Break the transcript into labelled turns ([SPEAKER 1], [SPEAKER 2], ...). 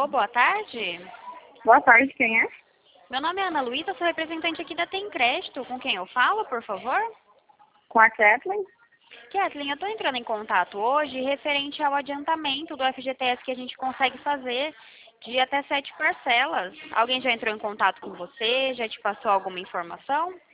[SPEAKER 1] Alô, boa tarde.
[SPEAKER 2] Boa tarde, quem é?
[SPEAKER 1] Meu nome é Ana Luísa, sou representante aqui da Tem Crédito. Com quem eu falo, por favor?
[SPEAKER 2] Com a Kathleen?
[SPEAKER 1] Kathleen, eu estou entrando em contato hoje referente ao adiantamento do FGTS que a gente consegue fazer de até 7 parcelas. Alguém já entrou em contato com você? Já te passou alguma informação?